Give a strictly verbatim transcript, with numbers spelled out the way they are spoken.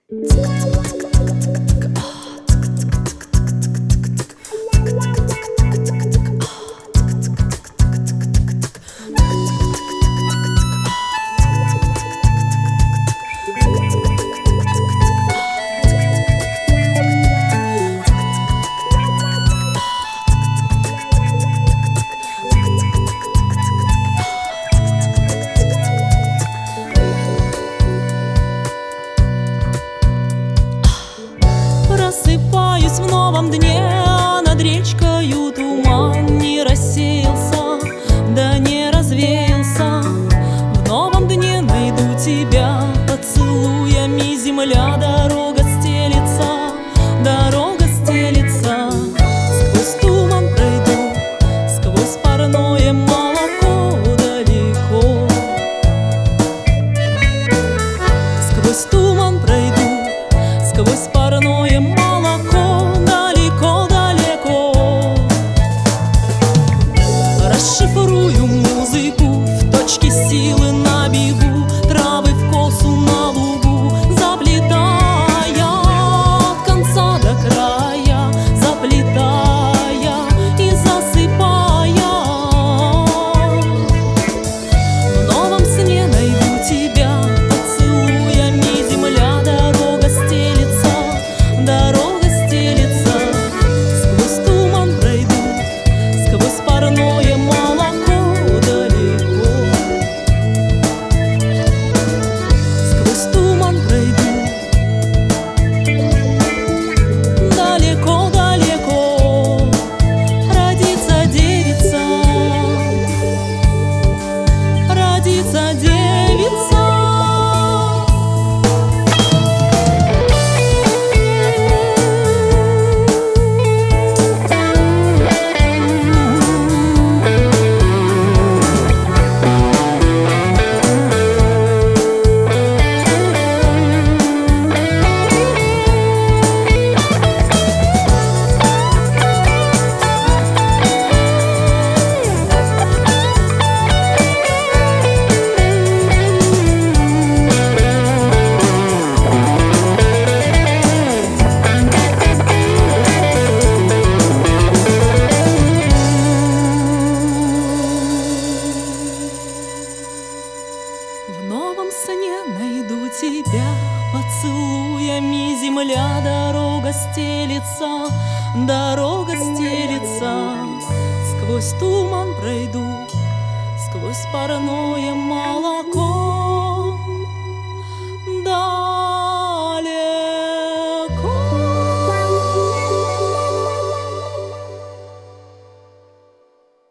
Просыпаюсь в новом дне, а над речкою туман не рассеялся, да не развеялся. В новом дне найду тебя, поцелуями земля дорога стелится, дорога стелится. Сквозь туман пройду, сквозь парное молоко далеко. Сквозь туман пройду, сквозь парное молоко далеко-далеко. Расшифрую музыку, в точке силы на бегу, травы в косу на лугу, заплетая от конца до края, заплетая и засыпая. В новом сне найду тебя, поцелуями земля дорога стелится, дорога стелится. Сквозь туман пройду, сквозь парное молоко далеко. Сквозь туман пройду, далеко-далеко. Родится девица, родится девица. В новом сне найду тебя, поцелуями земля дорога стелится, дорога стелится. Сквозь туман пройду, сквозь парное молоко